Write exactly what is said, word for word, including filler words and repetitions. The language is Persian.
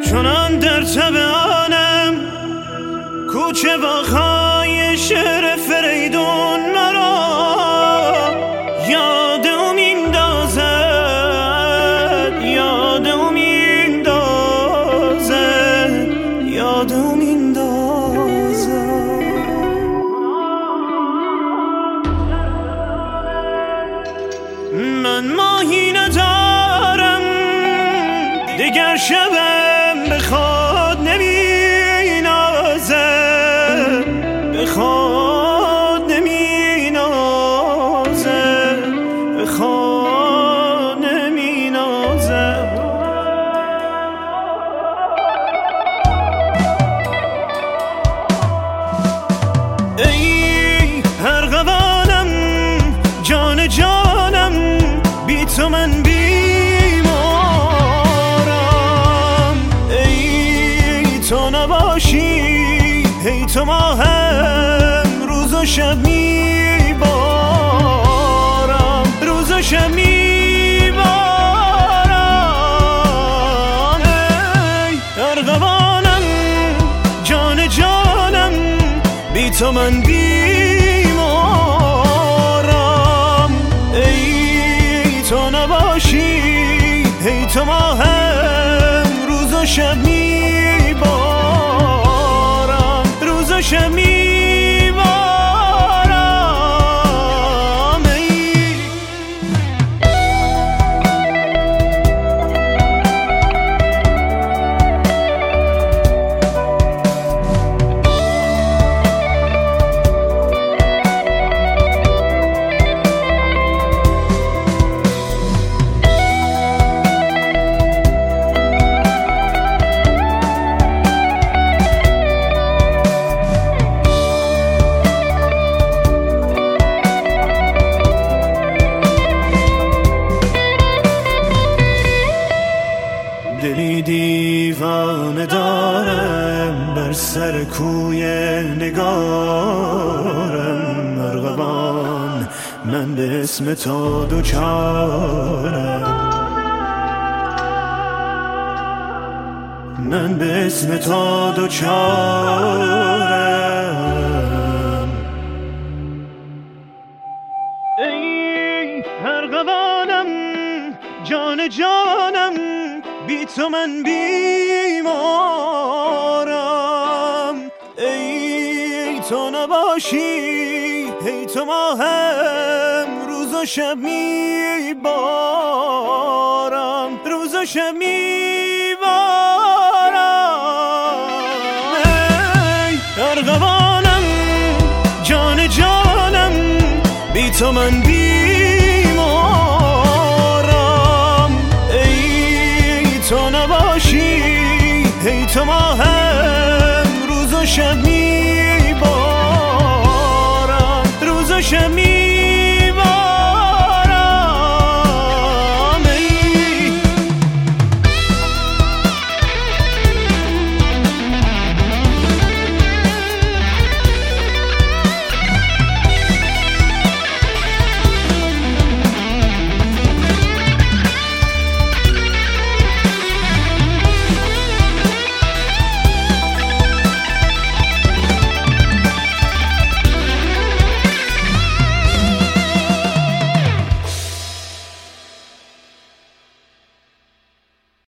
چونان در تبانم کوچه باغ‌های شهر فریدون مرا یادم میندازد یادم میندازد یادم میندازد من ماهی ندارم دیگر شبم به خود نمینازد به خود نمینازد به خود نمینازد ای ارغوانم جان جانم بی تو من بیمارم ای تو نباشی ای تو ما هم روز و شب میبارم روز و شب میبارم ای ارغوانم جان جانم بی تو من بیمارم ای تو نباشی ای تو ما هم روز و شب میبارم روز و شب میبارم دلی دیوانه دارم بر سر کوی نگارم ارغوان من به اسم تو دوچارم من به اسم تو دوچارم ای ارغوانم جان جانم بی تو من بیمارم ای تو نباشی ای تو ما هم روز و شب میبارم روز و شب میبارم ای ارغوانم جان جانم بی تو من بیمارم ای تو نباشی ای تو ما هم روز و شب می